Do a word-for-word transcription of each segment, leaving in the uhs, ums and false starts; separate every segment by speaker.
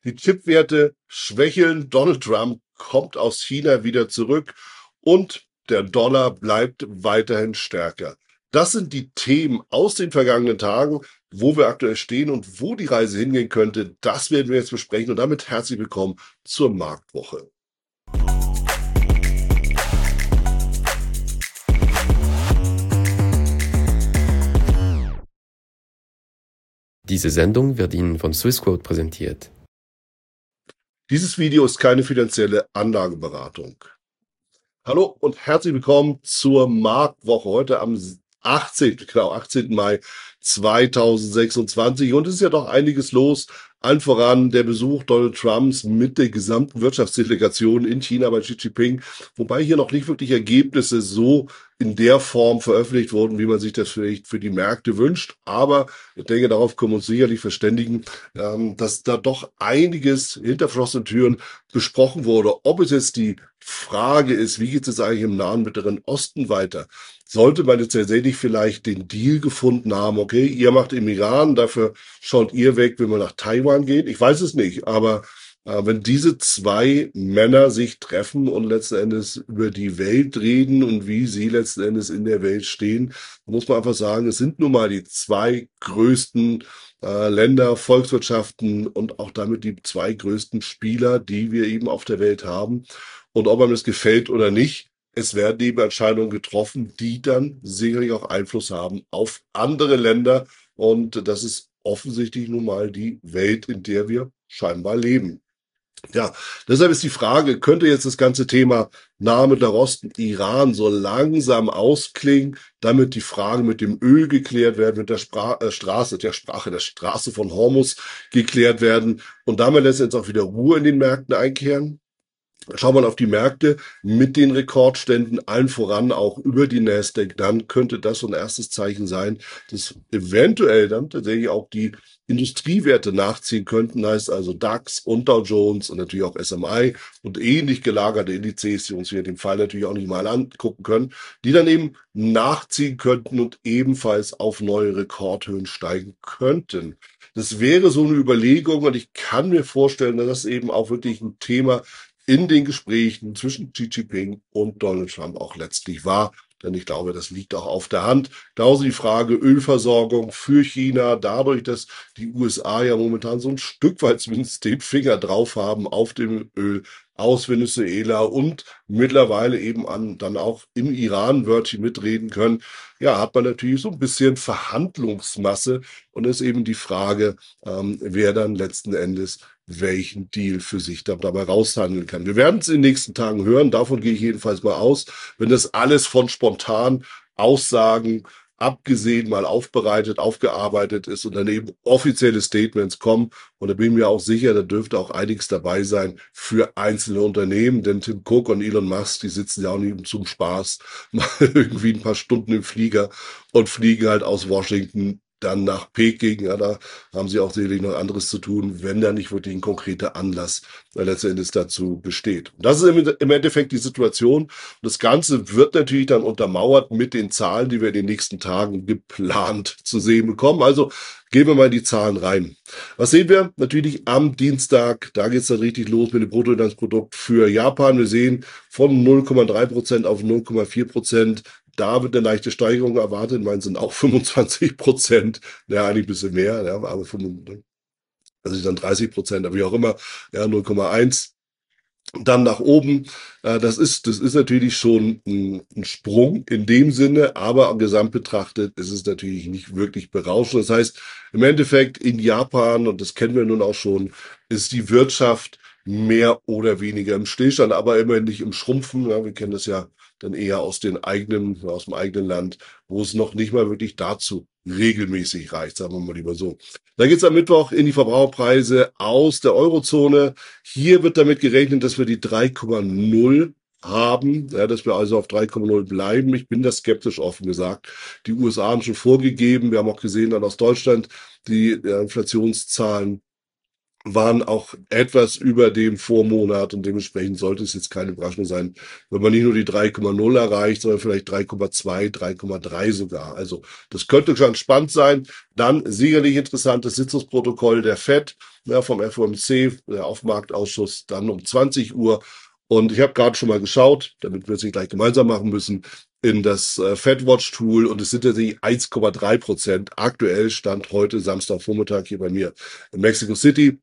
Speaker 1: Die Chipwerte schwächeln, Donald Trump kommt aus China wieder zurück und der Dollar bleibt weiterhin stärker. Das sind die Themen aus den vergangenen Tagen, wo wir aktuell stehen und wo die Reise hingehen könnte. Das werden wir jetzt besprechen und damit herzlich willkommen zur Marktwoche.
Speaker 2: Diese Sendung wird Ihnen von Swissquote präsentiert.
Speaker 1: Dieses Video ist keine finanzielle Anlageberatung. Hallo und herzlich willkommen zur Marktwoche heute am achtzehnten, genau, achtzehnten Mai zweitausendsechsundzwanzig. Und es ist ja doch einiges los. Allen voran der Besuch Donald Trumps mit der gesamten Wirtschaftsdelegation in China bei Xi Jinping, wobei hier noch nicht wirklich Ergebnisse so in der Form veröffentlicht wurden, wie man sich das vielleicht für die Märkte wünscht. Aber ich denke, darauf können wir uns sicherlich verständigen, dass da doch einiges hinter verschlossenen Türen besprochen wurde. Ob es jetzt die Frage ist, wie geht es eigentlich im Nahen Mittleren Osten weiter? Sollte man jetzt tatsächlich vielleicht den Deal gefunden haben, okay, ihr macht im Iran, dafür schaut ihr weg, wenn man nach Taiwan geht? Ich weiß es nicht, aber äh, wenn diese zwei Männer sich treffen und letzten Endes über die Welt reden und wie sie letzten Endes in der Welt stehen, muss man einfach sagen, es sind nun mal die zwei größten äh, Länder, Volkswirtschaften und auch damit die zwei größten Spieler, die wir eben auf der Welt haben. Und ob einem das gefällt oder nicht, es werden eben Entscheidungen getroffen, die dann sicherlich auch Einfluss haben auf andere Länder. Und das ist offensichtlich nun mal die Welt, in der wir scheinbar leben. Ja, deshalb ist die Frage, könnte jetzt das ganze Thema Nahe Mittlerer Osten, Iran so langsam ausklingen, damit die Frage mit dem Öl geklärt werden, mit der Spra äh, Straße, der Sprache der Straße von Hormuz geklärt werden und damit letztendlich auch wieder Ruhe in den Märkten einkehren? Schaut man auf die Märkte mit den Rekordständen, allen voran auch über die Nasdaq, dann könnte das so ein erstes Zeichen sein, dass eventuell dann tatsächlich auch die Industriewerte nachziehen könnten, heißt also DAX und Dow Jones und natürlich auch S M I und ähnlich gelagerte Indizes, die uns hier den Fall natürlich auch nicht mal angucken können, die dann eben nachziehen könnten und ebenfalls auf neue Rekordhöhen steigen könnten. Das wäre so eine Überlegung und ich kann mir vorstellen, dass das eben auch wirklich ein Thema in den Gesprächen zwischen Xi Jinping und Donald Trump auch letztlich war. Denn ich glaube, das liegt auch auf der Hand. Genauso die Frage Ölversorgung für China, dadurch, dass die U S A ja momentan so ein Stück weit zumindest den Finger drauf haben auf dem Öl aus Venezuela und mittlerweile eben an dann auch im Iran-Wörtchen mitreden können. Ja, hat man natürlich so ein bisschen Verhandlungsmasse und ist eben die Frage, ähm, wer dann letzten Endes welchen Deal für sich dann dabei raushandeln kann. Wir werden es in den nächsten Tagen hören, davon gehe ich jedenfalls mal aus. Wenn das alles von spontan Aussagen abgesehen mal aufbereitet, aufgearbeitet ist und dann eben offizielle Statements kommen, und da bin ich mir auch sicher, da dürfte auch einiges dabei sein für einzelne Unternehmen, denn Tim Cook und Elon Musk, die sitzen ja auch nicht zum Spaß mal irgendwie ein paar Stunden im Flieger und fliegen halt aus Washington dann nach Peking, ja, da haben sie auch sicherlich noch anderes zu tun, wenn da nicht wirklich ein konkreter Anlass äh, letztendlich dazu besteht. Und das ist im, im Endeffekt die Situation. Und das Ganze wird natürlich dann untermauert mit den Zahlen, die wir in den nächsten Tagen geplant zu sehen bekommen. Also gehen wir mal in die Zahlen rein. Was sehen wir? Natürlich am Dienstag, da geht's dann richtig los mit dem Bruttoinlandsprodukt für Japan. Wir sehen von null Komma drei Prozent auf null Komma vier Prozent. Da wird eine leichte Steigerung erwartet. Ich meine, sind auch fünfundzwanzig Prozent, ja, eigentlich ein bisschen mehr, ja, aber fünfundzwanzig, also dann dreißig Prozent, aber wie auch immer, ja, null Komma eins. Dann nach oben, äh, das ist, das ist natürlich schon ein, ein Sprung in dem Sinne, aber am Gesamt betrachtet ist es natürlich nicht wirklich berauschend. Das heißt, im Endeffekt in Japan, und das kennen wir nun auch schon, ist die Wirtschaft mehr oder weniger im Stillstand, aber immerhin nicht im Schrumpfen. Ja, wir kennen das ja dann eher aus den eigenen, aus dem eigenen Land, wo es noch nicht mal wirklich dazu regelmäßig reicht, sagen wir mal lieber so. Dann geht's am Mittwoch in die Verbraucherpreise aus der Eurozone. Hier wird damit gerechnet, dass wir die drei Komma null haben, ja, dass wir also auf drei Komma null bleiben. Ich bin da skeptisch, offen gesagt. Die U S A haben schon vorgegeben, wir haben auch gesehen dann aus Deutschland die äh, Inflationszahlen waren auch etwas über dem Vormonat und dementsprechend sollte es jetzt keine Überraschung sein, wenn man nicht nur die drei Komma null erreicht, sondern vielleicht drei Komma zwei, drei Komma drei sogar. Also das könnte schon spannend sein. Dann sicherlich interessantes Sitzungsprotokoll der Fed, ja, vom F O M C, der Aufmarktausschuss, dann um zwanzig Uhr. Und ich habe gerade schon mal geschaut, damit wir es nicht gleich gemeinsam machen müssen, in das äh, FedWatch-Tool und es sind tatsächlich eins Komma drei Prozent. Aktuell stand heute Samstagvormittag hier bei mir in Mexico City.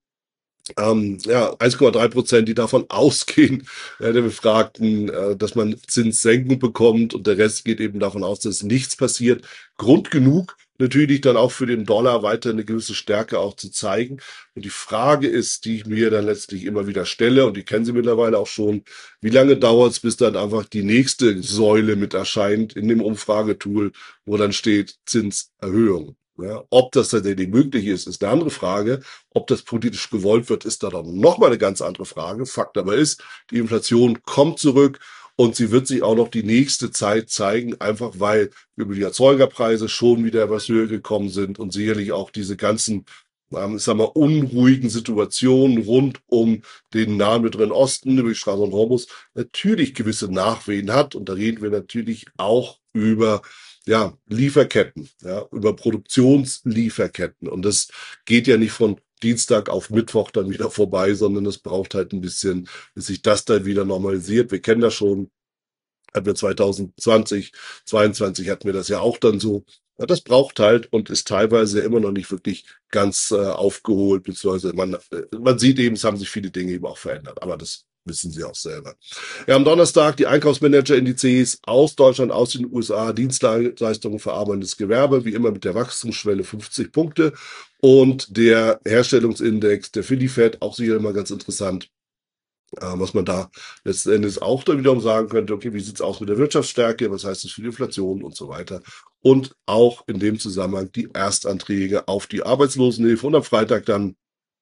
Speaker 1: Ähm, ja, eins Komma drei Prozent, die davon ausgehen, äh, der Befragten, äh, dass man Zinssenkung bekommt und der Rest geht eben davon aus, dass nichts passiert. Grund genug, natürlich dann auch für den Dollar weiter eine gewisse Stärke auch zu zeigen. Und die Frage ist, die ich mir dann letztlich immer wieder stelle, und die kennen Sie mittlerweile auch schon, wie lange dauert es, bis dann einfach die nächste Säule mit erscheint in dem Umfragetool, wo dann steht Zinserhöhung. Ja, ob das tatsächlich möglich ist, ist eine andere Frage. Ob das politisch gewollt wird, ist da dann nochmal eine ganz andere Frage. Fakt aber ist, die Inflation kommt zurück und sie wird sich auch noch die nächste Zeit zeigen, einfach weil über die Erzeugerpreise schon wieder etwas höher gekommen sind und sicherlich auch diese ganzen, ähm, ich sag mal, unruhigen Situationen rund um den Nahen Mittleren Osten, über die Straße und Hormuz, natürlich gewisse Nachwehen hat. Und da reden wir natürlich auch über ja, Lieferketten, ja, über Produktionslieferketten. Und das geht ja nicht von Dienstag auf Mittwoch dann wieder vorbei, sondern es braucht halt ein bisschen, bis sich das dann wieder normalisiert. Wir kennen das schon, hatten wir zwanzig zwanzig, zweiundzwanzig hatten wir das ja auch dann so. Ja, das braucht halt und ist teilweise immer noch nicht wirklich ganz äh, aufgeholt, beziehungsweise man, äh, man sieht eben, es haben sich viele Dinge eben auch verändert, aber das wissen Sie auch selber. Ja, am Donnerstag die Einkaufsmanager-Indizes aus Deutschland, aus den U S A, Dienstleistungen, verarbeitendes Gewerbe, wie immer mit der Wachstumsschwelle fünfzig Punkte und der Herstellungsindex, der Fed, auch sicher immer ganz interessant, äh, was man da letzten Endes auch dann wiederum sagen könnte, okay, wie sieht's aus mit der Wirtschaftsstärke, was heißt das für die Inflation und so weiter. Und auch in dem Zusammenhang die Erstanträge auf die Arbeitslosenhilfe und am Freitag dann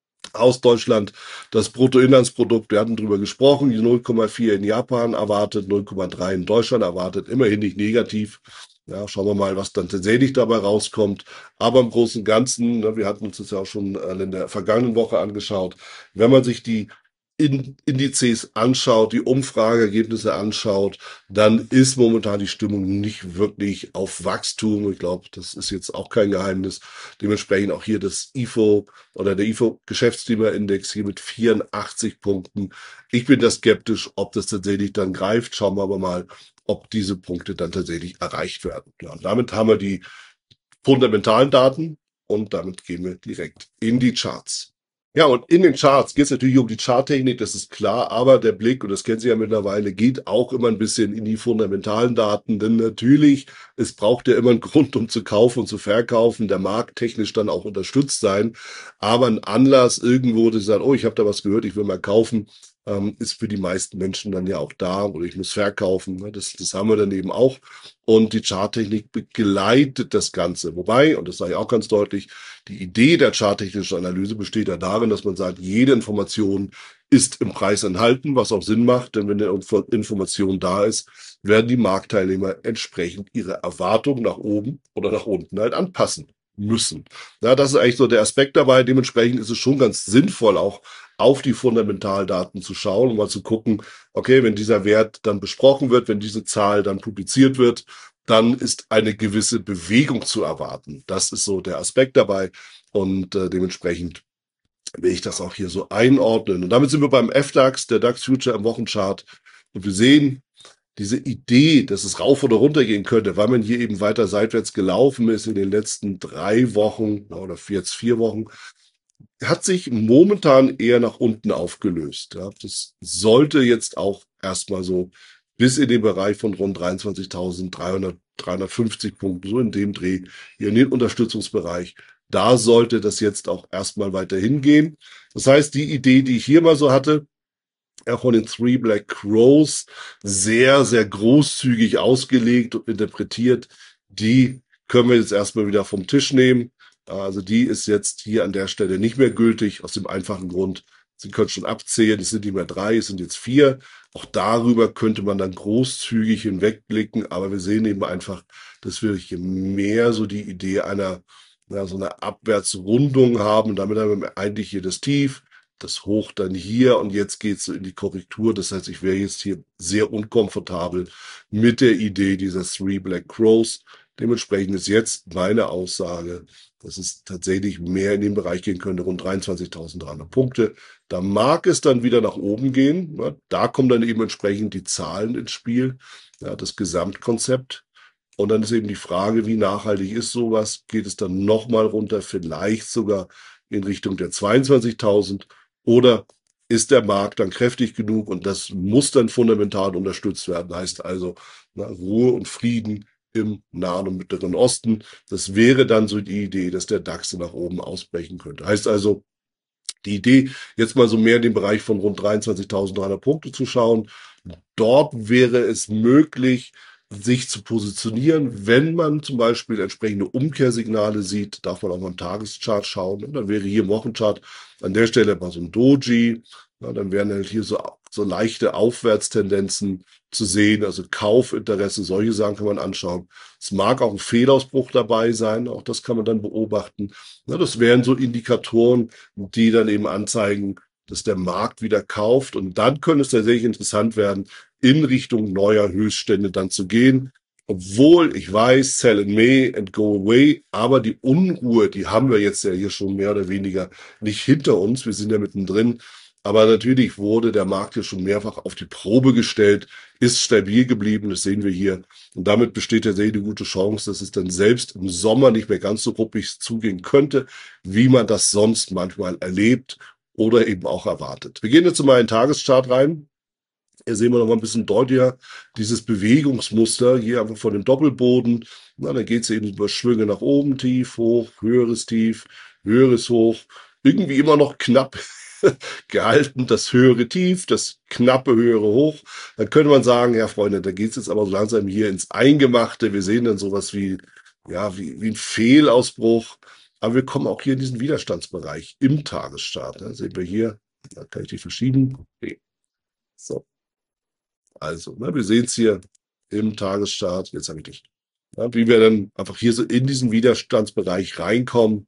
Speaker 1: aus Deutschland das Bruttoinlandsprodukt, wir hatten drüber gesprochen, die null Komma vier in Japan erwartet, null Komma drei in Deutschland erwartet, immerhin nicht negativ. Ja, schauen wir mal, was dann tatsächlich dabei rauskommt. Aber im Großen und Ganzen, ne, wir hatten uns das ja auch schon äh, in der vergangenen Woche angeschaut, wenn man sich die in Indizes anschaut, die Umfrageergebnisse anschaut, dann ist momentan die Stimmung nicht wirklich auf Wachstum. Ich glaube, das ist jetzt auch kein Geheimnis. Dementsprechend auch hier das I F O oder der I F O-Geschäftsklimaindex hier mit vierundachtzig Punkten. Ich bin da skeptisch, ob das tatsächlich dann greift. Schauen wir aber mal, ob diese Punkte dann tatsächlich erreicht werden. Ja, und damit haben wir die fundamentalen Daten und damit gehen wir direkt in die Charts. Ja, und in den Charts geht es natürlich um die Charttechnik, das ist klar, aber der Blick, und das kennen Sie ja mittlerweile, geht auch immer ein bisschen in die fundamentalen Daten, denn natürlich, es braucht ja immer einen Grund, um zu kaufen und zu verkaufen, der Markt technisch dann auch unterstützt sein, aber ein Anlass irgendwo, dass Sie sagen, oh, ich habe da was gehört, ich will mal kaufen, ähm, ist für die meisten Menschen dann ja auch da, oder ich muss verkaufen, ne? das, das haben wir dann eben auch. Und die Charttechnik begleitet das Ganze. Wobei, und das sage ich auch ganz deutlich, die Idee der charttechnischen Analyse besteht ja darin, dass man sagt, jede Information ist im Preis enthalten, was auch Sinn macht, denn wenn eine Information da ist, werden die Marktteilnehmer entsprechend ihre Erwartungen nach oben oder nach unten halt anpassen müssen. Ja, das ist eigentlich so der Aspekt dabei. Dementsprechend ist es schon ganz sinnvoll, auch auf die Fundamentaldaten zu schauen und mal zu gucken, okay, wenn dieser Wert dann besprochen wird, wenn diese Zahl dann publiziert wird, dann ist eine gewisse Bewegung zu erwarten. Das ist so der Aspekt dabei und äh, dementsprechend will ich das auch hier so einordnen. Und damit sind wir beim F DAX, der DAX Future im Wochenchart. Und wir sehen diese Idee, dass es rauf oder runter gehen könnte, weil man hier eben weiter seitwärts gelaufen ist in den letzten drei Wochen oder jetzt vier Wochen, hat sich momentan eher nach unten aufgelöst. Ja, das sollte jetzt auch erstmal so bis in den Bereich von rund dreiundzwanzigtausenddreihundert, dreihundertfünfzig Punkten, so in dem Dreh, hier in den Unterstützungsbereich. Da sollte das jetzt auch erstmal weiter hingehen. Das heißt, die Idee, die ich hier mal so hatte, ja, von den Three Black Crows, sehr, sehr großzügig ausgelegt und interpretiert, die können wir jetzt erstmal wieder vom Tisch nehmen. Also die ist jetzt hier an der Stelle nicht mehr gültig, aus dem einfachen Grund, Sie können schon abzählen, es sind nicht mehr drei, es sind jetzt vier. Auch darüber könnte man dann großzügig hinwegblicken, aber wir sehen eben einfach, dass wir hier mehr so die Idee einer, ja, so einer Abwärtsrundung haben. Und damit haben wir eigentlich hier das Tief, das Hoch dann hier und jetzt geht's so in die Korrektur. Das heißt, ich wäre jetzt hier sehr unkomfortabel mit der Idee dieser Three Black Crows. Dementsprechend ist jetzt meine Aussage, dass es tatsächlich mehr in den Bereich gehen könnte, rund dreiundzwanzigtausenddreihundert Punkte. Da mag es dann wieder nach oben gehen. Ja, da kommen dann eben entsprechend die Zahlen ins Spiel, ja, das Gesamtkonzept. Und dann ist eben die Frage, wie nachhaltig ist sowas? Geht es dann nochmal runter, vielleicht sogar in Richtung der zweiundzwanzigtausend? Oder ist der Markt dann kräftig genug? Und das muss dann fundamental unterstützt werden. Heißt also, na, Ruhe und Frieden im Nahen und Mittleren Osten. Das wäre dann so die Idee, dass der DAX nach oben ausbrechen könnte. Heißt also, die Idee, jetzt mal so mehr in den Bereich von rund dreiundzwanzigtausenddreihundert Punkte zu schauen. Dort wäre es möglich, sich zu positionieren. Wenn man zum Beispiel entsprechende Umkehrsignale sieht, darf man auch mal im Tageschart schauen. Und dann wäre hier im Wochenchart an der Stelle mal so ein Doji. Ja, dann wären halt hier so, so leichte Aufwärtstendenzen zu sehen, also Kaufinteresse, solche Sachen kann man anschauen. Es mag auch ein Fehlausbruch dabei sein, auch das kann man dann beobachten. Ja, das wären so Indikatoren, die dann eben anzeigen, dass der Markt wieder kauft. Und dann könnte es tatsächlich interessant werden, in Richtung neuer Höchststände dann zu gehen. Obwohl ich weiß, sell in May and go away, aber die Unruhe, die haben wir jetzt ja hier schon mehr oder weniger nicht hinter uns. Wir sind ja mittendrin. Aber natürlich wurde der Markt hier schon mehrfach auf die Probe gestellt, ist stabil geblieben, das sehen wir hier. Und damit besteht tatsächlich eine gute Chance, dass es dann selbst im Sommer nicht mehr ganz so ruppig zugehen könnte, wie man das sonst manchmal erlebt oder eben auch erwartet. Wir gehen jetzt mal in den Tageschart rein. Hier sehen wir noch mal ein bisschen deutlicher dieses Bewegungsmuster hier einfach von dem Doppelboden. Na, dann geht es eben über Schwünge nach oben, tief, hoch, höheres Tief, höheres Hoch. Irgendwie immer noch knapp gehalten, das höhere Tief, das knappe höhere Hoch. Dann könnte man sagen, ja Freunde, da geht es jetzt aber so langsam hier ins Eingemachte. Wir sehen dann sowas wie, ja, wie, wie ein Fehlausbruch. Aber wir kommen auch hier in diesen Widerstandsbereich im Tagesstart. Da sehen wir hier, da kann ich die verschieben. Okay. So. Also, ne, wir sehen es hier im Tagesstart. Jetzt habe ich dich. Ja, wie wir dann einfach hier so in diesen Widerstandsbereich reinkommen.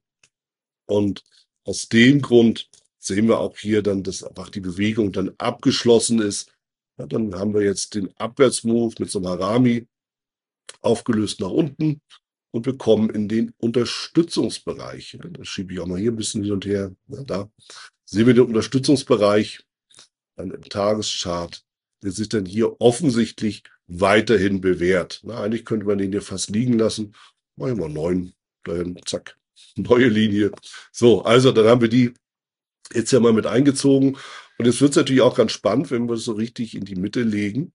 Speaker 1: Und aus dem Grund sehen wir auch hier dann, dass einfach die Bewegung dann abgeschlossen ist. Ja, dann haben wir jetzt den Abwärtsmove mit so einem Harami aufgelöst nach unten und wir kommen in den Unterstützungsbereich. Ja, das schiebe ich auch mal hier ein bisschen hin und her. Ja, da sehen wir den Unterstützungsbereich dann im Tageschart, der sich dann hier offensichtlich weiterhin bewährt. Na, eigentlich könnte man den hier fast liegen lassen. Machen wir mal neun, dahin, zack, neue Linie. So, also dann haben wir die jetzt ja mal mit eingezogen. Und jetzt wird es natürlich auch ganz spannend, wenn wir es so richtig in die Mitte legen.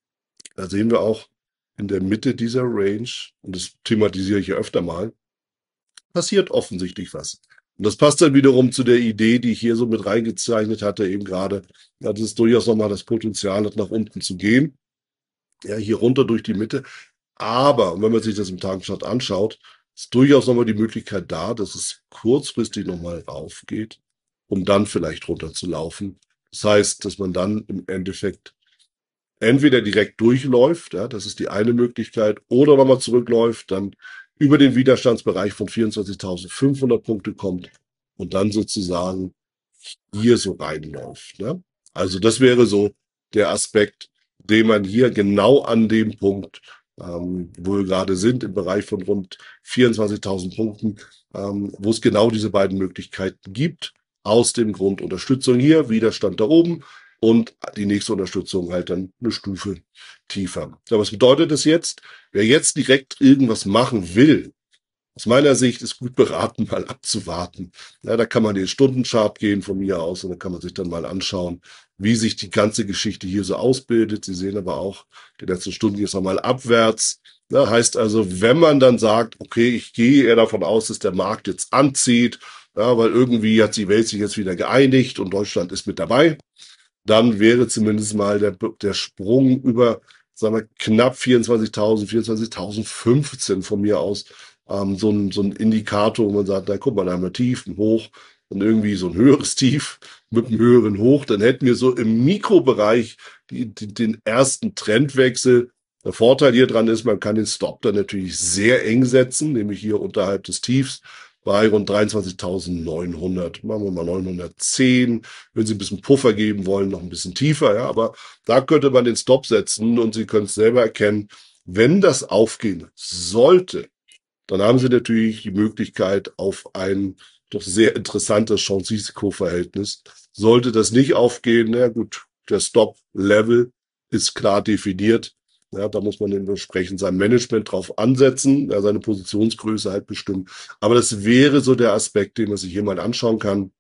Speaker 1: Da sehen wir auch in der Mitte dieser Range, und das thematisiere ich ja öfter mal, passiert offensichtlich was. Und das passt dann wiederum zu der Idee, die ich hier so mit reingezeichnet hatte, eben gerade, ja, dass es durchaus nochmal das Potenzial hat, nach unten zu gehen. Ja, hier runter durch die Mitte. Aber wenn man sich das im Tageschart anschaut, ist durchaus nochmal die Möglichkeit da, dass es kurzfristig nochmal raufgeht, um dann vielleicht runter zu laufen. Das heißt, dass man dann im Endeffekt entweder direkt durchläuft, ja, das ist die eine Möglichkeit, oder nochmal zurückläuft, dann über den Widerstandsbereich von vierundzwanzigtausendfünfhundert Punkte kommt und dann sozusagen hier so reinläuft. Ne? Also das wäre so der Aspekt, den man hier genau an dem Punkt, ähm, wo wir gerade sind, im Bereich von rund vierundzwanzigtausend Punkten, ähm, wo es genau diese beiden Möglichkeiten gibt. Aus dem Grund Unterstützung hier, Widerstand da oben und die nächste Unterstützung halt dann eine Stufe tiefer. Ja, was bedeutet das jetzt? Wer jetzt direkt irgendwas machen will, aus meiner Sicht ist gut beraten, mal abzuwarten. Ja, da kann man den Stundenchart gehen von mir aus und dann kann man sich dann mal anschauen, wie sich die ganze Geschichte hier so ausbildet. Sie sehen aber auch, die letzten Stunden ist nochmal abwärts. Ja, heißt also, wenn man dann sagt, okay, ich gehe eher davon aus, dass der Markt jetzt anzieht, ja, weil irgendwie hat die Welt sich jetzt wieder geeinigt und Deutschland ist mit dabei, dann wäre zumindest mal der, der Sprung über, sagen wir, knapp vierundzwanzigtausend, vierundzwanzigtausendfünfzehn von mir aus, ähm, so ein, so ein Indikator, wo man sagt, da guck mal, da haben wir tief, ein Hoch und irgendwie so ein höheres Tief mit einem höheren Hoch, dann hätten wir so im Mikrobereich die, die, den ersten Trendwechsel. Der Vorteil hier dran ist, man kann den Stop dann natürlich sehr eng setzen, nämlich hier unterhalb des Tiefs. bei rund dreiundzwanzigtausendneunhundert. Machen wir mal neunhundertzehn. Wenn Sie ein bisschen Puffer geben wollen, noch ein bisschen tiefer, ja. Aber da könnte man den Stop setzen und Sie können es selber erkennen. Wenn das aufgehen sollte, dann haben Sie natürlich die Möglichkeit auf ein doch sehr interessantes Chance-Risiko-Verhältnis. Sollte das nicht aufgehen, na gut, der Stop-Level ist klar definiert. Ja, da muss man entsprechend sein Management drauf ansetzen, ja, seine Positionsgröße halt bestimmen. Aber das wäre so der Aspekt, den man sich hier mal anschauen kann,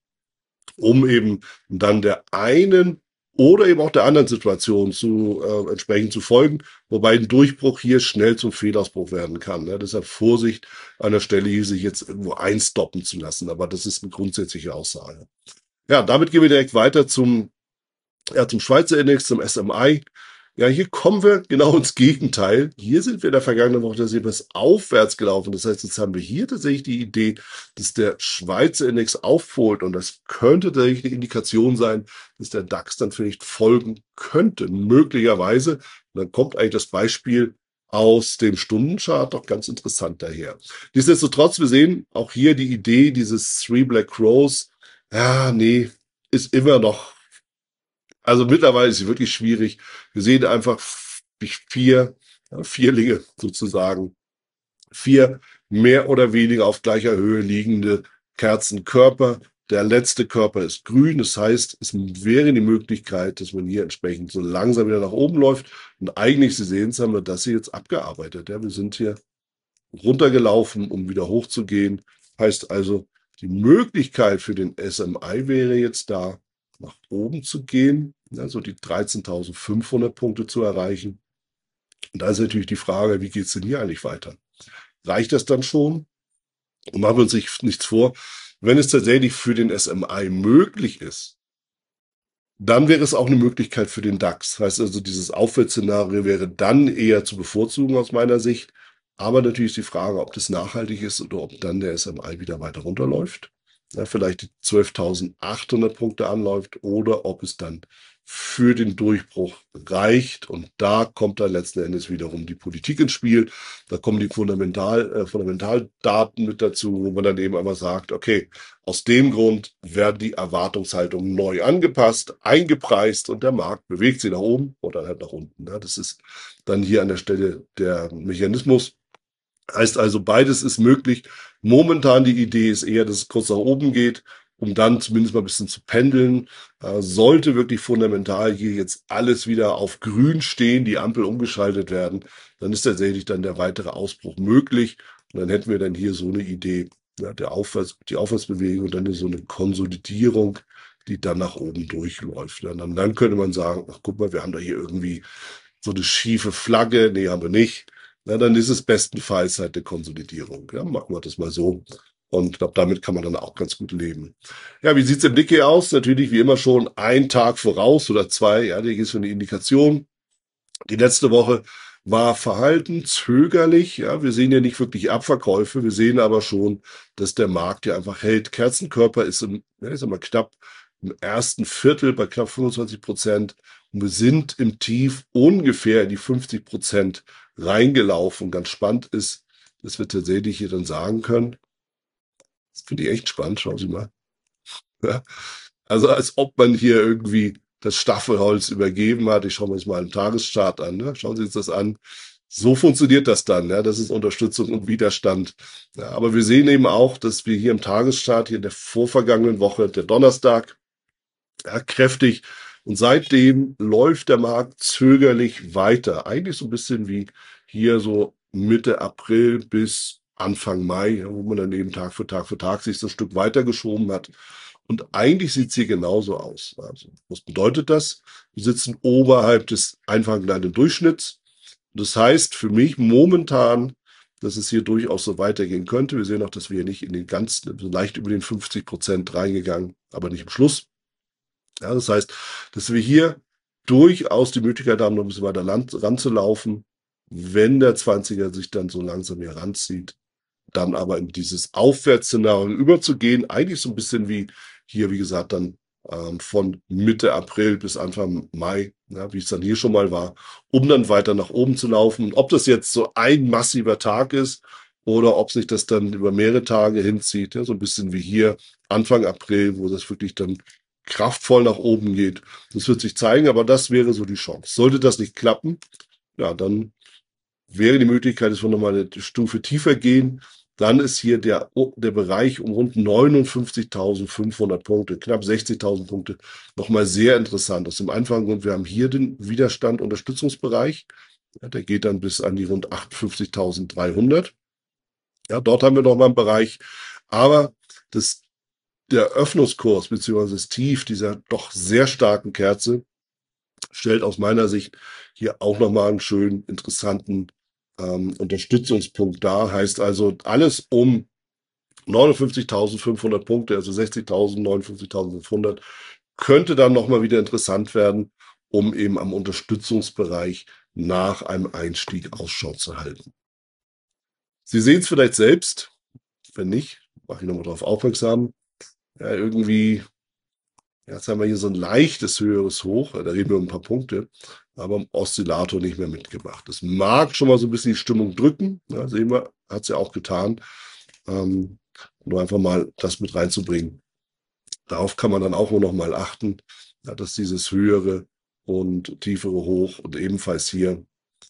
Speaker 1: um eben dann der einen oder eben auch der anderen Situation zu äh, entsprechend zu folgen, wobei ein Durchbruch hier schnell zum Fehlausbruch werden kann. Ne? Deshalb Vorsicht an der Stelle, hier sich jetzt irgendwo einstoppen zu lassen. Aber das ist eine grundsätzliche Aussage. Ja, damit gehen wir direkt weiter zum, ja, zum Schweizer Index, zum S M I. Ja, hier kommen wir genau ins Gegenteil. Hier sind wir in der vergangenen Woche, da sehen wir es aufwärts gelaufen. Das heißt, jetzt haben wir hier tatsächlich die Idee, dass der Schweizer Index aufholt. Und das könnte tatsächlich eine Indikation sein, dass der DAX dann vielleicht folgen könnte, möglicherweise. Und dann kommt eigentlich das Beispiel aus dem Stundenchart doch ganz interessant daher. Nichtsdestotrotz, wir sehen auch hier die Idee dieses Three Black Crows. Ja, nee, ist immer noch, also mittlerweile ist sie wirklich schwierig. Wir sehen einfach vier, ja, Vierlinge sozusagen, vier mehr oder weniger auf gleicher Höhe liegende Kerzenkörper. Der letzte Körper ist grün, das heißt, es wäre die Möglichkeit, dass man hier entsprechend so langsam wieder nach oben läuft. Und eigentlich, Sie sehen es, haben wir das hier jetzt abgearbeitet. Ja, wir sind hier runtergelaufen, um wieder hochzugehen. Heißt also, die Möglichkeit für den S M I wäre jetzt da, nach oben zu gehen, also die dreizehntausendfünfhundert Punkte zu erreichen. Und da ist natürlich die Frage, wie geht es denn hier eigentlich weiter? Reicht das dann schon? Und machen wir uns nichts vor, wenn es tatsächlich für den S M I möglich ist, dann wäre es auch eine Möglichkeit für den DAX. Heißt also, dieses Aufwärtsszenario wäre dann eher zu bevorzugen aus meiner Sicht. Aber natürlich ist die Frage, ob das nachhaltig ist oder ob dann der S M I wieder weiter runterläuft. Ja, vielleicht die zwölftausendachthundert Punkte anläuft oder ob es dann für den Durchbruch reicht. Und da kommt dann letzten Endes wiederum die Politik ins Spiel. Da kommen die Fundamental, äh, Fundamentaldaten mit dazu, wo man dann eben einmal sagt, okay, aus dem Grund werden die Erwartungshaltungen neu angepasst, eingepreist und der Markt bewegt sie nach oben oder halt nach unten. Ja, das ist dann hier an der Stelle der Mechanismus. Heißt also, beides ist möglich. Momentan die Idee ist eher, dass es kurz nach oben geht, um dann zumindest mal ein bisschen zu pendeln. Äh, sollte wirklich fundamental hier jetzt alles wieder auf grün stehen, die Ampel umgeschaltet werden, dann ist tatsächlich dann der weitere Ausbruch möglich. Und dann hätten wir dann hier so eine Idee, ja, der Aufwärts, die Aufwärtsbewegung und dann ist so eine Konsolidierung, die dann nach oben durchläuft. Ja, dann, dann könnte man sagen, ach guck mal, wir haben da hier irgendwie so eine schiefe Flagge. Nee, haben wir nicht. Na, dann ist es bestenfalls halt eine Konsolidierung. Ja, machen wir das mal so. Und ich glaube, damit kann man dann auch ganz gut leben. Ja, wie sieht's im Nikkei aus? Natürlich wie immer schon ein Tag voraus oder zwei. Ja, hier ist so eine Indikation. Die letzte Woche war verhalten, zögerlich. Ja, wir sehen ja nicht wirklich Abverkäufe. Wir sehen aber schon, dass der Markt ja einfach hält. Kerzenkörper ist im, ja, ich sag mal, knapp im ersten Viertel bei knapp fünfundzwanzig Prozent. Und wir sind im Tief ungefähr in die fünfzig Prozent reingelaufen. Ganz spannend ist, dass wir tatsächlich hier dann sagen können, das finde ich echt spannend, schauen Sie mal. Ja, also als ob man hier irgendwie das Staffelholz übergeben hat. Ich schaue mir jetzt mal einen Tageschart an. Ne? Schauen Sie sich das an. So funktioniert das dann. Ja? Das ist Unterstützung und Widerstand. Ja, aber wir sehen eben auch, dass wir hier im Tageschart, hier in der vorvergangenen Woche, der Donnerstag, ja, kräftig. Und seitdem läuft der Markt zögerlich weiter. Eigentlich so ein bisschen wie hier so Mitte April bis Anfang Mai, wo man dann eben Tag für Tag für Tag sich so ein Stück weitergeschoben hat. Und eigentlich sieht es hier genauso aus. Also, was bedeutet das? Wir sitzen oberhalb des einfachen kleinen Durchschnitts. Das heißt für mich momentan, dass es hier durchaus so weitergehen könnte. Wir sehen auch, dass wir nicht in den ganzen, leicht über den fünfzig Prozent reingegangen, aber nicht im Schluss. Ja, das heißt, dass wir hier durchaus die Möglichkeit haben, noch ein bisschen weiter ranzulaufen, wenn der zwanziger sich dann so langsam hier ranzieht, dann aber in dieses Aufwärtsszenario überzugehen, eigentlich so ein bisschen wie hier, wie gesagt, dann ähm, von Mitte April bis Anfang Mai, ja, wie es dann hier schon mal war, um dann weiter nach oben zu laufen. Und ob das jetzt so ein massiver Tag ist oder ob sich das dann über mehrere Tage hinzieht, ja, so ein bisschen wie hier Anfang April, wo das wirklich dann kraftvoll nach oben geht. Das wird sich zeigen, aber das wäre so die Chance. Sollte das nicht klappen, ja, dann wäre die Möglichkeit, dass wir nochmal eine Stufe tiefer gehen. Dann ist hier der, der Bereich um rund neunundfünfzigtausendfünfhundert Punkte, knapp sechzigtausend Punkte, nochmal sehr interessant. Aus dem einfachen Grund, wir haben hier den Widerstand, Unterstützungsbereich. Ja, der geht dann bis an die rund achtundfünfzigtausenddreihundert. Ja, dort haben wir nochmal einen Bereich. Aber das, der Öffnungskurs beziehungsweise das Tief dieser doch sehr starken Kerze stellt aus meiner Sicht hier auch nochmal einen schönen, interessanten ähm, Unterstützungspunkt dar. Heißt also, alles um neunundfünfzigtausendfünfhundert Punkte, also sechzigtausend, neunundfünfzigtausendfünfhundert, könnte dann nochmal wieder interessant werden, um eben am Unterstützungsbereich nach einem Einstieg Ausschau zu halten. Sie sehen es vielleicht selbst. Wenn nicht, mache ich nochmal darauf aufmerksam. Ja, irgendwie, ja, jetzt haben wir hier so ein leichtes höheres Hoch, da reden wir um ein paar Punkte, aber im Oszillator nicht mehr mitgemacht. Das mag schon mal so ein bisschen die Stimmung drücken, ja, sehen wir, hat es ja auch getan. Ähm, nur einfach mal das mit reinzubringen. Darauf kann man dann auch nur noch mal achten, ja, dass dieses höhere und tiefere Hoch und ebenfalls hier,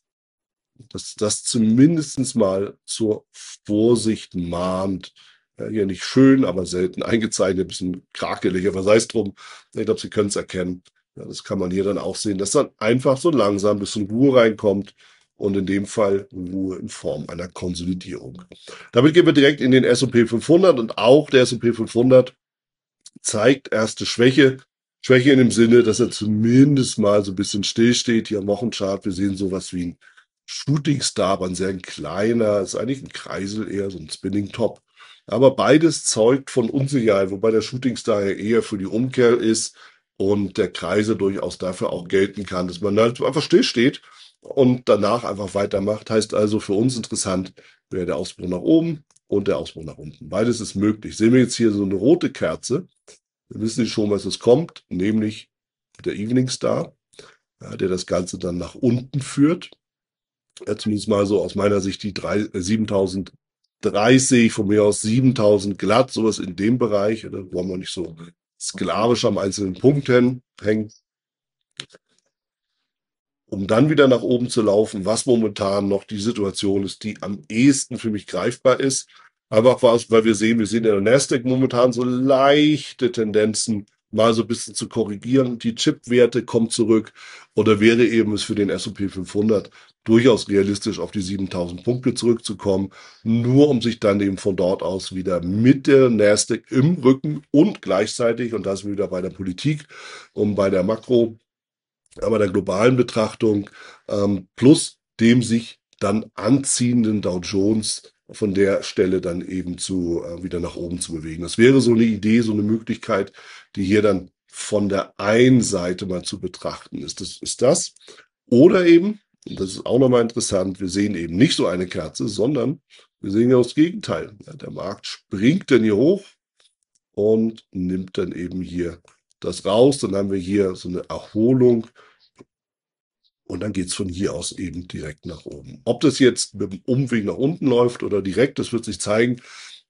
Speaker 1: dass das zumindest mal zur Vorsicht mahnt. Ja, hier nicht schön, aber selten eingezeichnet, ein bisschen krakelig, aber sei es drum. Ich glaube, Sie können es erkennen. Ja, das kann man hier dann auch sehen, dass dann einfach so langsam ein bisschen Ruhe reinkommt und in dem Fall Ruhe in Form einer Konsolidierung. Damit gehen wir direkt in den S und P fünfhundert und auch der S und P fünfhundert zeigt erste Schwäche. Schwäche in dem Sinne, dass er zumindest mal so ein bisschen stillsteht. Hier am Wochenchart, wir sehen sowas wie ein Shooting Star, aber ein sehr kleiner, ist eigentlich ein Kreisel, eher so ein Spinning Top. Aber beides zeugt von Unsicherheit, wobei der Shooting Star ja eher für die Umkehr ist und der Kreisel durchaus dafür auch gelten kann, dass man halt einfach stillsteht und danach einfach weitermacht. Heißt also für uns interessant, wäre der Ausbruch nach oben und der Ausbruch nach unten. Beides ist möglich. Sehen wir jetzt hier so eine rote Kerze, dann wissen Sie schon, was es kommt, nämlich der Evening Star, ja, der das Ganze dann nach unten führt. Ja, zumindest mal so aus meiner Sicht die drei, äh, siebentausenddreißig, von mir aus siebentausend glatt, sowas in dem Bereich. Da wollen wir nicht so sklavisch am einzelnen Punkt hängen, um dann wieder nach oben zu laufen, was momentan noch die Situation ist, die am ehesten für mich greifbar ist. Einfach weil wir sehen, wir sehen in der Nasdaq momentan so leichte Tendenzen, mal so ein bisschen zu korrigieren. Die Chip-Werte kommen zurück oder wäre eben es für den S und P fünfhundert durchaus realistisch, auf die siebentausend Punkte zurückzukommen, nur um sich dann eben von dort aus wieder mit der Nasdaq im Rücken und gleichzeitig, und da sind wir wieder bei der Politik und bei der Makro, aber der globalen Betrachtung, ähm, plus dem sich dann anziehenden Dow Jones von der Stelle dann eben zu äh, wieder nach oben zu bewegen. Das wäre so eine Idee, so eine Möglichkeit, die hier dann von der einen Seite mal zu betrachten ist. Das ist das. Oder eben, und das ist auch nochmal interessant, wir sehen eben nicht so eine Kerze, sondern wir sehen ja das Gegenteil. Ja, der Markt springt dann hier hoch und nimmt dann eben hier das raus. Dann haben wir hier so eine Erholung und dann geht's von hier aus eben direkt nach oben. Ob das jetzt mit dem Umweg nach unten läuft oder direkt, das wird sich zeigen.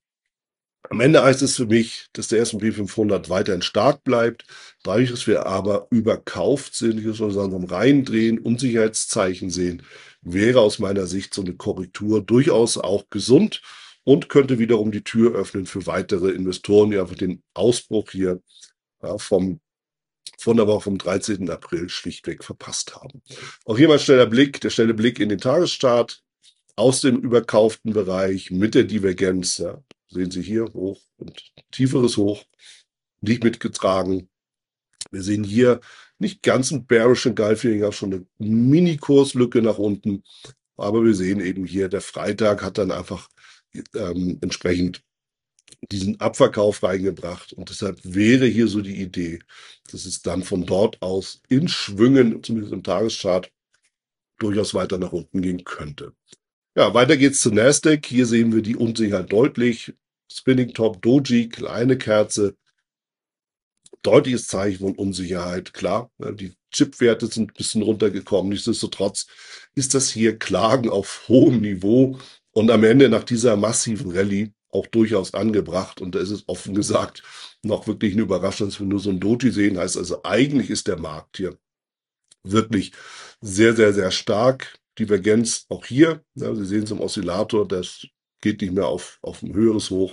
Speaker 1: Am Ende heißt es für mich, dass der S und P fünfhundert weiterhin stark bleibt. Dadurch, dass wir aber überkauft sind, hier so langsam reindrehen, Unsicherheitszeichen sehen, wäre aus meiner Sicht so eine Korrektur durchaus auch gesund und könnte wiederum die Tür öffnen für weitere Investoren, die einfach den Ausbruch hier ja, vom von der Woche vom dreizehnten April schlichtweg verpasst haben. Auch hier mal ein schneller Blick, der schnelle Blick in den Tageschart aus dem überkauften Bereich mit der Divergenz. Ja, sehen Sie hier hoch und tieferes Hoch, nicht mitgetragen. Wir sehen hier nicht ganz einen bearischen Gulfing, auch schon eine Mini-Kurslücke nach unten. Aber wir sehen eben hier, der Freitag hat dann einfach ähm, entsprechend diesen Abverkauf reingebracht. Und deshalb wäre hier so die Idee, dass es dann von dort aus in Schwüngen, zumindest im Tageschart, durchaus weiter nach unten gehen könnte. Ja, weiter geht's zu Nasdaq. Hier sehen wir die Unsicherheit deutlich. Spinning Top, Doji, kleine Kerze. Deutliches Zeichen von Unsicherheit. Klar, die Chipwerte sind ein bisschen runtergekommen. Nichtsdestotrotz ist das hier Klagen auf hohem Niveau. Und am Ende nach dieser massiven Rallye auch durchaus angebracht. Und da ist es offen gesagt noch wirklich eine Überraschung, dass wir nur so ein Doji sehen. Heißt also, eigentlich ist der Markt hier wirklich sehr, sehr, sehr stark. Divergenz auch hier. Ja, Sie sehen es im Oszillator, das geht nicht mehr auf, auf ein höheres Hoch.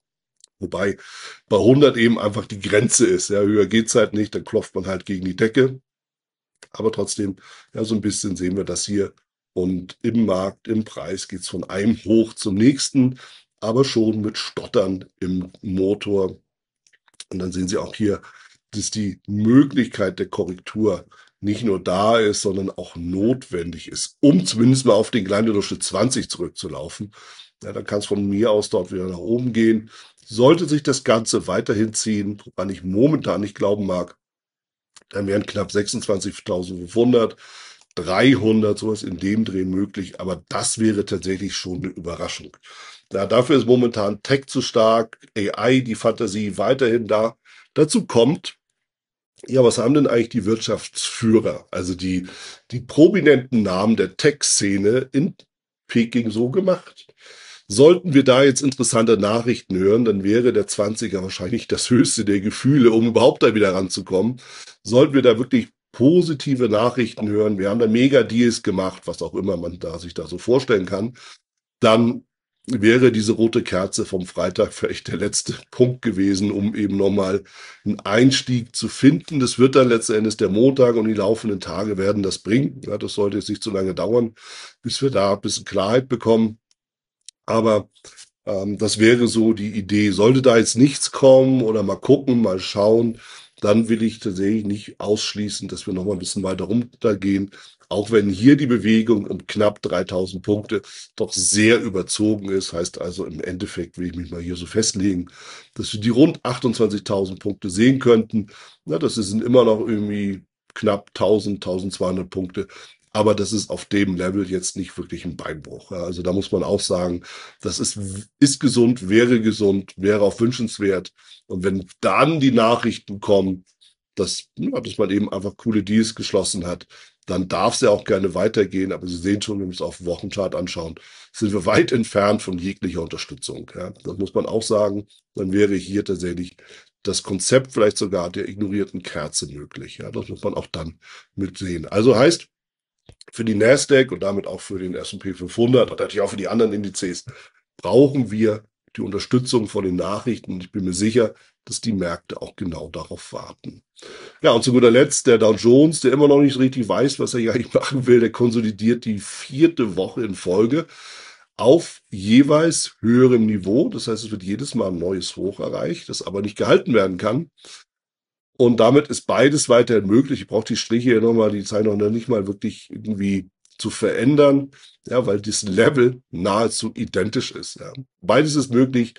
Speaker 1: Wobei bei hundert eben einfach die Grenze ist. Ja, höher geht's halt nicht, dann klopft man halt gegen die Decke. Aber trotzdem, ja, so ein bisschen sehen wir das hier. Und im Markt, im Preis geht's von einem hoch zum nächsten, aber schon mit Stottern im Motor. Und dann sehen Sie auch hier, dass die Möglichkeit der Korrektur nicht nur da ist, sondern auch notwendig ist, um zumindest mal auf den kleinen Durchschnitt zwanzig zurückzulaufen. Ja, dann kann es von mir aus dort wieder nach oben gehen. Sollte sich das Ganze weiterhin ziehen, woran ich momentan nicht glauben mag, dann wären knapp sechsundzwanzigtausendfünfhundert, dreihundert, sowas in dem Dreh möglich. Aber das wäre tatsächlich schon eine Überraschung. Ja, dafür ist momentan Tech zu stark, A I, die Fantasie weiterhin da. Dazu kommt, ja, was haben denn eigentlich die Wirtschaftsführer, also die, die prominenten Namen der Tech-Szene in Peking so gemacht? Sollten wir da jetzt interessante Nachrichten hören, dann wäre der zwanziger wahrscheinlich das höchste der Gefühle, um überhaupt da wieder ranzukommen. Sollten wir da wirklich positive Nachrichten hören, wir haben da Mega-Deals gemacht, was auch immer man da sich da so vorstellen kann, dann wäre diese rote Kerze vom Freitag vielleicht der letzte Punkt gewesen, um eben nochmal einen Einstieg zu finden. Das wird dann letzten Endes der Montag und die laufenden Tage werden das bringen. Ja, das sollte jetzt nicht zu lange dauern, bis wir da ein bisschen Klarheit bekommen. Aber ähm, das wäre so die Idee. Sollte da jetzt nichts kommen oder mal gucken, mal schauen, dann will ich tatsächlich nicht ausschließen, dass wir noch mal ein bisschen weiter runtergehen. Auch wenn hier die Bewegung um knapp dreitausend Punkte doch sehr überzogen ist. Heißt also im Endeffekt will ich mich mal hier so festlegen, dass wir die rund achtundzwanzigtausend Punkte sehen könnten. Na, das sind immer noch irgendwie knapp tausend, tausendzweihundert Punkte. Aber das ist auf dem Level jetzt nicht wirklich ein Beinbruch. Ja, also da muss man auch sagen, das ist, ist gesund, wäre gesund, wäre auch wünschenswert. Und wenn dann die Nachrichten kommen, dass, ja, dass man eben einfach coole Deals geschlossen hat, dann darf es ja auch gerne weitergehen. Aber Sie sehen schon, wenn wir uns auf den Wochenchart anschauen, sind wir weit entfernt von jeglicher Unterstützung. Ja, das muss man auch sagen. Dann wäre hier tatsächlich das Konzept vielleicht sogar der ignorierten Kerze möglich. Ja, das muss man auch dann mitsehen. Also heißt, für die Nasdaq und damit auch für den S und P fünfhundert und natürlich auch für die anderen Indizes brauchen wir die Unterstützung von den Nachrichten. Und ich bin mir sicher, dass die Märkte auch genau darauf warten. Ja, und zu guter Letzt der Dow Jones, der immer noch nicht so richtig weiß, was er hier eigentlich machen will, der konsolidiert die vierte Woche in Folge auf jeweils höherem Niveau. Das heißt, es wird jedes Mal ein neues Hoch erreicht, das aber nicht gehalten werden kann. Und damit ist beides weiterhin möglich. Ich brauche die Striche hier nochmal, die zeigen noch nicht mal wirklich irgendwie zu verändern, ja, weil das Level nahezu identisch ist. Ja. Beides ist möglich.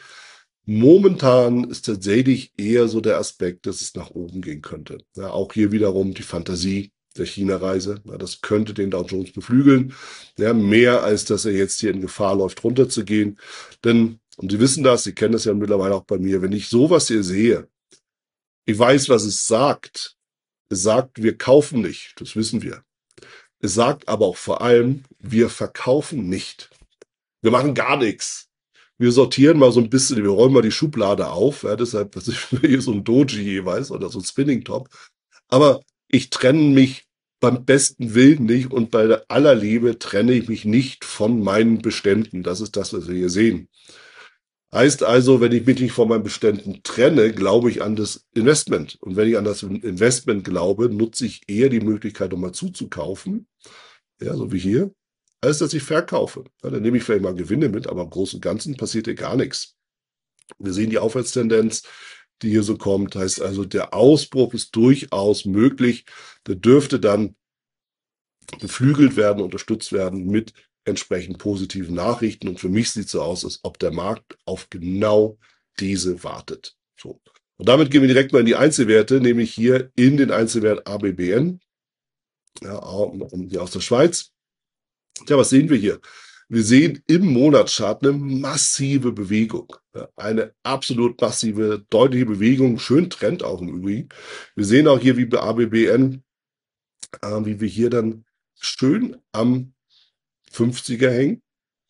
Speaker 1: Momentan ist tatsächlich eher so der Aspekt, dass es nach oben gehen könnte. Ja, auch hier wiederum die Fantasie der China-Reise. Ja, das könnte den Dow Jones beflügeln. Ja, mehr als dass er jetzt hier in Gefahr läuft, runterzugehen. Denn, und Sie wissen das, Sie kennen das ja mittlerweile auch bei mir, wenn ich sowas hier sehe, ich weiß, was es sagt. Es sagt, wir kaufen nicht. Das wissen wir. Es sagt aber auch vor allem, wir verkaufen nicht. Wir machen gar nichts. Wir sortieren mal so ein bisschen, wir räumen mal die Schublade auf. Ja, deshalb was ich hier so ein Doji jeweils oder so ein Spinning Top. Aber ich trenne mich beim besten Willen nicht und bei aller Liebe trenne ich mich nicht von meinen Beständen. Das ist das, was wir hier sehen. Heißt also, wenn ich mich nicht von meinen Beständen trenne, glaube ich an das Investment. Und wenn ich an das Investment glaube, nutze ich eher die Möglichkeit, um mal zuzukaufen, ja, so wie hier, als dass ich verkaufe. Ja, dann nehme ich vielleicht mal Gewinne mit, aber im Großen und Ganzen passiert hier gar nichts. Wir sehen die Aufwärtstendenz, die hier so kommt. Heißt also, der Ausbruch ist durchaus möglich. Der dürfte dann beflügelt werden, unterstützt werden mit entsprechend positiven Nachrichten. Und für mich sieht es so aus, als ob der Markt auf genau diese wartet. So. Und damit gehen wir direkt mal in die Einzelwerte, nämlich hier in den Einzelwert A B B N, ja, hier aus der Schweiz. Ja, was sehen wir hier? Wir sehen im Monatschart eine massive Bewegung. Ja, eine absolut massive, deutliche Bewegung. Schön Trend auch im Übrigen. Wir sehen auch hier wie bei A B B N, äh, wie wir hier dann schön am fünfziger hängen.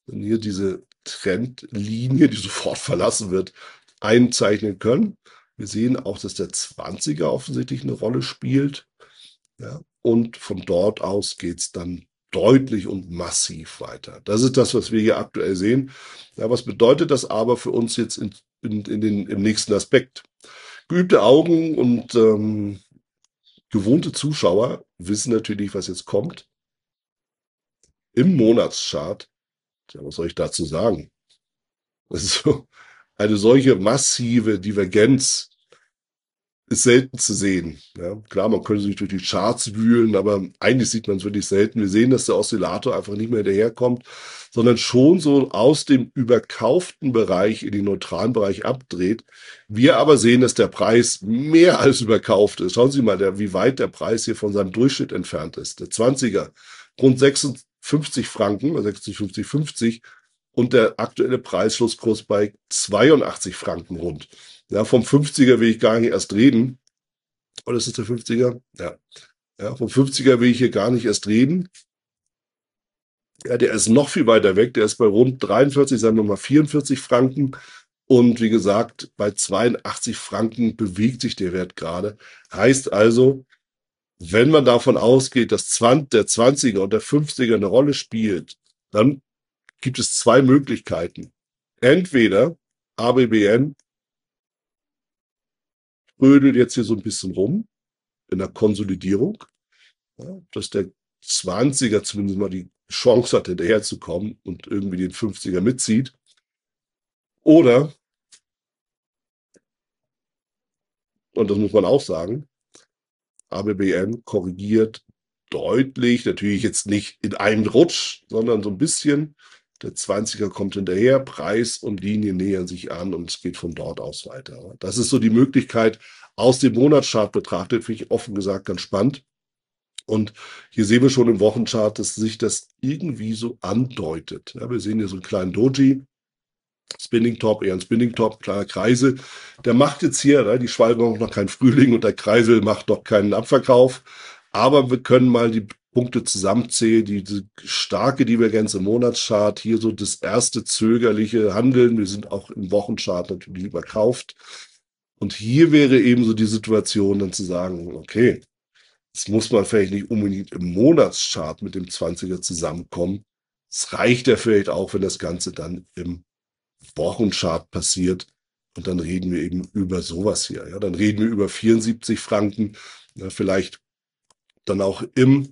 Speaker 1: dann hier diese Trendlinie, die sofort verlassen wird, einzeichnen können. Wir sehen auch, dass der zwanziger offensichtlich eine Rolle spielt. Ja, und von dort aus geht's dann deutlich und massiv weiter. Das ist das, was wir hier aktuell sehen. Ja, was bedeutet das aber für uns jetzt in, in, in den, im nächsten Aspekt? Geübte Augen und ähm, gewohnte Zuschauer wissen natürlich, was jetzt kommt. Im Monatschart, ja, was soll ich dazu sagen? Also eine solche massive Divergenz ist selten zu sehen. Ja, klar, man könnte sich durch die Charts wühlen, aber eigentlich sieht man es wirklich selten. Wir sehen, dass der Oszillator einfach nicht mehr hinterherkommt, sondern schon so aus dem überkauften Bereich in den neutralen Bereich abdreht. Wir aber sehen, dass der Preis mehr als überkauft ist. Schauen Sie mal, der, wie weit der Preis hier von seinem Durchschnitt entfernt ist. Der zwanziger, rund sechsundfünfzig Franken, sechsundfünfzig, fünfzig und der aktuelle Preisschlusskurs bei zweiundachtzig Franken rund. Ja, vom fünfziger will ich gar nicht erst reden. Oder ist es der fünfziger? Ja. Ja, vom fünfziger will ich hier gar nicht erst reden. Ja, der ist noch viel weiter weg. Der ist bei rund dreiundvierzig, sagen wir mal vierundvierzig Franken. Und wie gesagt, bei zweiundachtzig Franken bewegt sich der Wert gerade. Heißt also, wenn man davon ausgeht, dass der zwanziger und der fünfziger eine Rolle spielt, dann gibt es zwei Möglichkeiten. Entweder A B B N trödelt jetzt hier so ein bisschen rum in der Konsolidierung, ja, dass der zwanziger zumindest mal die Chance hat, hinterherzukommen und irgendwie den fünfziger mitzieht. Oder, und das muss man auch sagen, A B B N korrigiert deutlich, natürlich jetzt nicht in einem Rutsch, sondern so ein bisschen. Der zwanziger kommt hinterher, Preis und Linie nähern sich an und es geht von dort aus weiter. Das ist so die Möglichkeit aus dem Monatschart betrachtet, finde ich offen gesagt ganz spannend. Und hier sehen wir schon im Wochenchart, dass sich das irgendwie so andeutet. Ja, wir sehen hier so einen kleinen Doji, Spinning Top, eher ein Spinning Top, kleiner Kreisel. Der macht jetzt hier, die Schwalbe macht noch keinen Frühling und der Kreisel macht noch keinen Abverkauf. Aber wir können mal die Punkte zusammenzählen, die, die starke Divergenz im Monatschart, hier so das erste zögerliche Handeln. Wir sind auch im Wochenchart natürlich überkauft. Und hier wäre eben so die Situation, dann zu sagen, okay, jetzt muss man vielleicht nicht unbedingt im Monatschart mit dem zwanziger zusammenkommen. Es reicht ja vielleicht auch, wenn das Ganze dann im Wochenchart passiert. Und dann reden wir eben über sowas hier. Ja, dann reden wir über vierundsiebzig Franken, ja, vielleicht dann auch im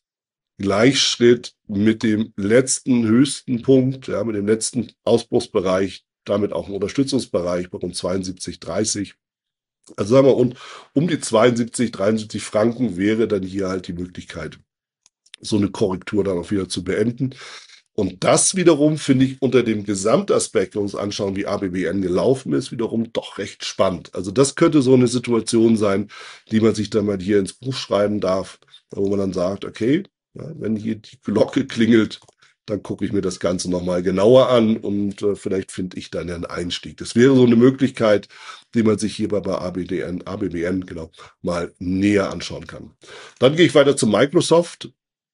Speaker 1: Gleichschritt mit dem letzten höchsten Punkt, ja, mit dem letzten Ausbruchsbereich, damit auch ein Unterstützungsbereich bei rund zweiundsiebzig, dreißig. Also sagen wir, und um die zweiundsiebzig, dreiundsiebzig Franken wäre dann hier halt die Möglichkeit, so eine Korrektur dann auch wieder zu beenden. Und das wiederum finde ich unter dem Gesamtaspekt, wenn wir uns anschauen, wie A B B N gelaufen ist, wiederum doch recht spannend. Also das könnte so eine Situation sein, die man sich dann mal hier ins Buch schreiben darf, wo man dann sagt, okay, ja, wenn hier die Glocke klingelt, dann gucke ich mir das Ganze nochmal genauer an und äh, vielleicht finde ich dann einen Einstieg. Das wäre so eine Möglichkeit, die man sich hierbei bei A B B N, A B B N genau, mal näher anschauen kann. Dann gehe ich weiter zu Microsoft.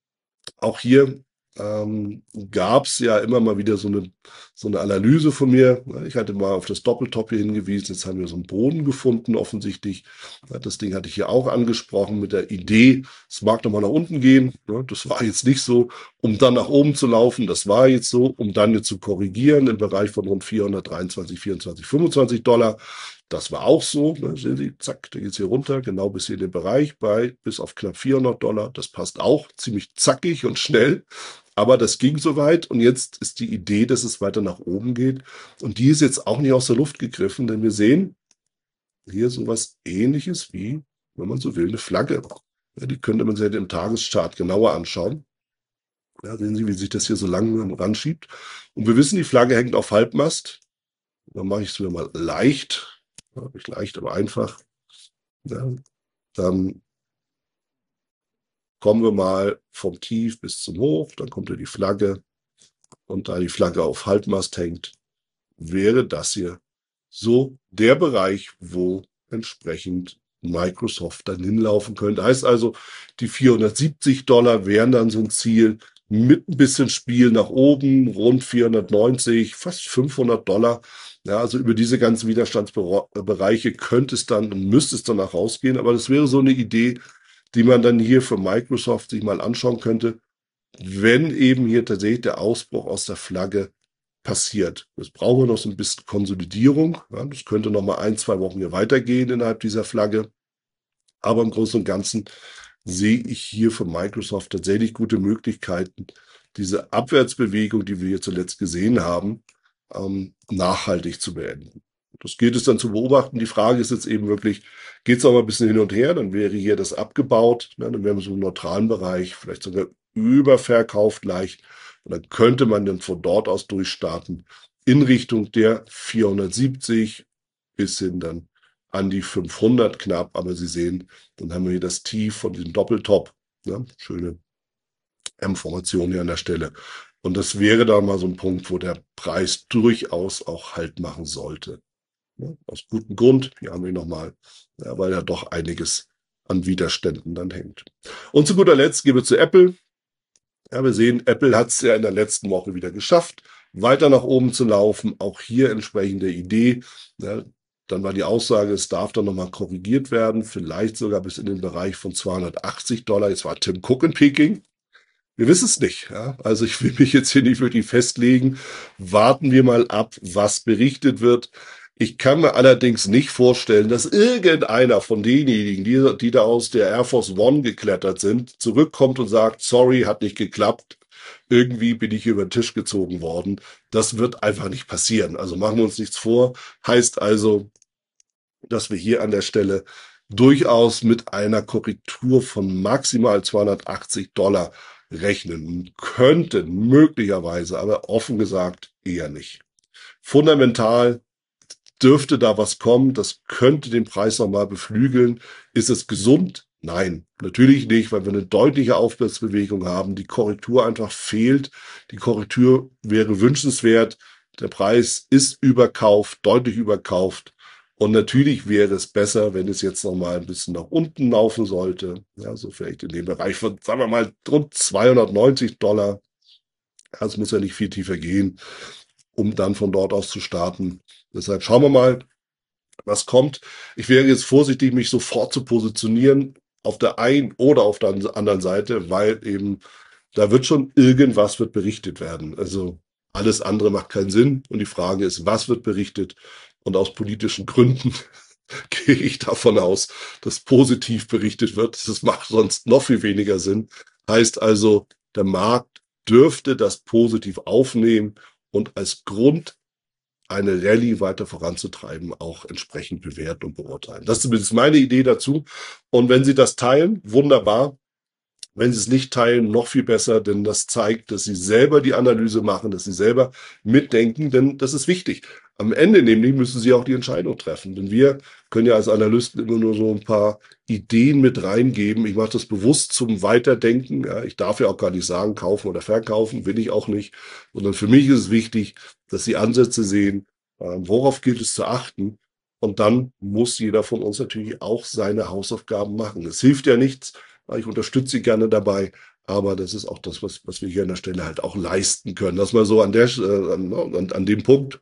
Speaker 1: Auch hier ähm, gab es ja immer mal wieder so eine, so eine Analyse von mir. Ich hatte mal auf das Doppeltop hier hingewiesen. Jetzt haben wir so einen Boden gefunden, offensichtlich. Das Ding hatte ich hier auch angesprochen mit der Idee, es mag nochmal nach unten gehen. Das war jetzt nicht so, um dann nach oben zu laufen. Das war jetzt so, um dann jetzt zu korrigieren im Bereich von rund vierhundertdreiundzwanzig, vierundzwanzig, fünfundzwanzig Dollar. Das war auch so. Ne, sehen Sie, zack, da geht's hier runter, genau bis hier in den Bereich bei bis auf knapp vierhundert Dollar. Das passt auch ziemlich zackig und schnell. Aber das ging soweit und jetzt ist die Idee, dass es weiter nach oben geht. Und die ist jetzt auch nicht aus der Luft gegriffen, denn wir sehen hier sowas Ähnliches wie, wenn man so will, eine Flagge. Ja, die könnte man sich im Tageschart genauer anschauen. Ja, sehen Sie, wie sich das hier so langsam ranschiebt. Und wir wissen, die Flagge hängt auf Halbmast. Dann mache ich es wieder mal leicht. Ja, nicht leicht, aber einfach. Ja, dann kommen wir mal vom Tief bis zum Hoch. Dann kommt ja die Flagge. Und da die Flagge auf Halbmast hängt, wäre das hier so der Bereich, wo entsprechend Microsoft dann hinlaufen könnte. Heißt also, die vierhundertsiebzig Dollar wären dann so ein Ziel. mit ein bisschen Spiel nach oben, rund vierhundertneunzig, fast fünfhundert Dollar. Ja, also über diese ganzen Widerstandsbereiche könnte es dann und müsste es dann auch rausgehen. Aber das wäre so eine Idee, die man dann hier für Microsoft sich mal anschauen könnte, wenn eben hier tatsächlich der Ausbruch aus der Flagge passiert. Das brauchen wir noch so ein bisschen Konsolidierung. Ja, das könnte noch mal ein, zwei Wochen hier weitergehen innerhalb dieser Flagge. Aber im Großen und Ganzen sehe ich hier für Microsoft tatsächlich gute Möglichkeiten, diese Abwärtsbewegung, die wir hier zuletzt gesehen haben, ähm, nachhaltig zu beenden. Das gilt es dann zu beobachten. Die Frage ist jetzt eben wirklich, geht es auch mal ein bisschen hin und her, dann wäre hier das abgebaut, ne, dann wären wir so im neutralen Bereich, vielleicht sogar überverkauft leicht. Und dann könnte man dann von dort aus durchstarten in Richtung der vierhundertsiebzig bis hin dann an die fünfhundert knapp. Aber Sie sehen, dann haben wir hier das Tief von diesem Doppeltop. Ne? Schöne M-Formation hier an der Stelle. Und das wäre dann mal so ein Punkt, wo der Preis durchaus auch Halt machen sollte. Ja, aus gutem Grund, hier haben wir ihn nochmal, ja, weil ja doch einiges an Widerständen dann hängt. Und zu guter Letzt gehen wir zu Apple. Ja, wir sehen, Apple hat es ja in der letzten Woche wieder geschafft, weiter nach oben zu laufen. Auch hier entsprechende Idee. Ja, dann war die Aussage, es darf dann nochmal korrigiert werden, vielleicht sogar bis in den Bereich von zweihundertachtzig Dollar. Jetzt war Tim Cook in Peking. Wir wissen es nicht. Ja? Also ich will mich jetzt hier nicht wirklich festlegen. Warten wir mal ab, was berichtet wird. Ich kann mir allerdings nicht vorstellen, dass irgendeiner von denjenigen, die, die da aus der Air Force One geklettert sind, zurückkommt und sagt, sorry, hat nicht geklappt. Irgendwie bin ich über den Tisch gezogen worden. Das wird einfach nicht passieren. Also machen wir uns nichts vor. Heißt also, dass wir hier an der Stelle durchaus mit einer Korrektur von maximal zweihundertachtzig Dollar rechnen könnten, möglicherweise, aber offen gesagt eher nicht. Fundamental dürfte da was kommen, das könnte den Preis nochmal beflügeln. Ist es gesund? Nein, natürlich nicht, weil wir eine deutliche Aufwärtsbewegung haben. Die Korrektur einfach fehlt. Die Korrektur wäre wünschenswert. Der Preis ist überkauft, deutlich überkauft. Und natürlich wäre es besser, wenn es jetzt nochmal ein bisschen nach unten laufen sollte. Ja, so vielleicht in dem Bereich von, sagen wir mal, rund zweihundertneunzig Dollar. Ja, es muss ja nicht viel tiefer gehen, um dann von dort aus zu starten. Deshalb schauen wir mal, was kommt. Ich wäre jetzt vorsichtig, mich sofort zu positionieren auf der einen oder auf der anderen Seite, weil eben da wird schon irgendwas wird berichtet werden. Also alles andere macht keinen Sinn. Und die Frage ist, was wird berichtet? Und aus politischen Gründen gehe ich davon aus, dass positiv berichtet wird. Das macht sonst noch viel weniger Sinn. Heißt also, der Markt dürfte das positiv aufnehmen und als Grund eine Rallye weiter voranzutreiben, auch entsprechend bewerten und beurteilen. Das ist zumindest meine Idee dazu. Und wenn Sie das teilen, wunderbar. Wenn Sie es nicht teilen, noch viel besser, denn das zeigt, dass Sie selber die Analyse machen, dass Sie selber mitdenken, denn das ist wichtig. Am Ende nämlich müssen Sie auch die Entscheidung treffen, denn wir können ja als Analysten immer nur so ein paar Ideen mit reingeben. Ich mache das bewusst zum Weiterdenken. Ja, ich darf ja auch gar nicht sagen, kaufen oder verkaufen, will ich auch nicht, sondern für mich ist es wichtig, dass Sie Ansätze sehen, worauf gilt es zu achten. Und dann muss jeder von uns natürlich auch seine Hausaufgaben machen. Es hilft ja nichts. Ich unterstütze Sie gerne dabei, aber das ist auch das, was, was wir hier an der Stelle halt auch leisten können. Das mal so an der, äh, an, an dem Punkt.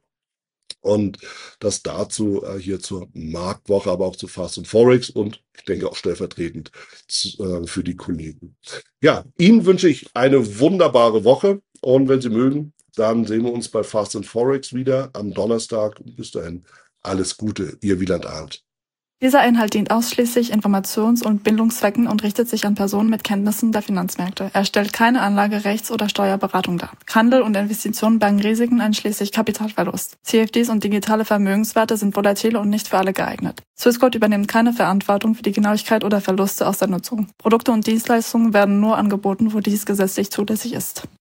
Speaker 1: Und das dazu äh, hier zur Marktwoche, aber auch zu Fast and Forex und ich denke auch stellvertretend zu, äh, für die Kollegen. Ja, Ihnen wünsche ich eine wunderbare Woche und wenn Sie mögen, dann sehen wir uns bei Fast and Forex wieder am Donnerstag. Und bis dahin alles Gute, Ihr Wieland Arndt.
Speaker 3: Dieser Inhalt dient ausschließlich Informations- und Bildungszwecken und richtet sich an Personen mit Kenntnissen der Finanzmärkte. Er stellt keine Anlage-, Rechts- oder Steuerberatung dar. Handel und Investitionen bergen Risiken einschließlich Kapitalverlust. C F Ds und digitale Vermögenswerte sind volatil und nicht für alle geeignet. Swissquote übernimmt keine Verantwortung für die Genauigkeit oder Verluste aus der Nutzung. Produkte und Dienstleistungen werden nur angeboten, wo dies gesetzlich zulässig ist.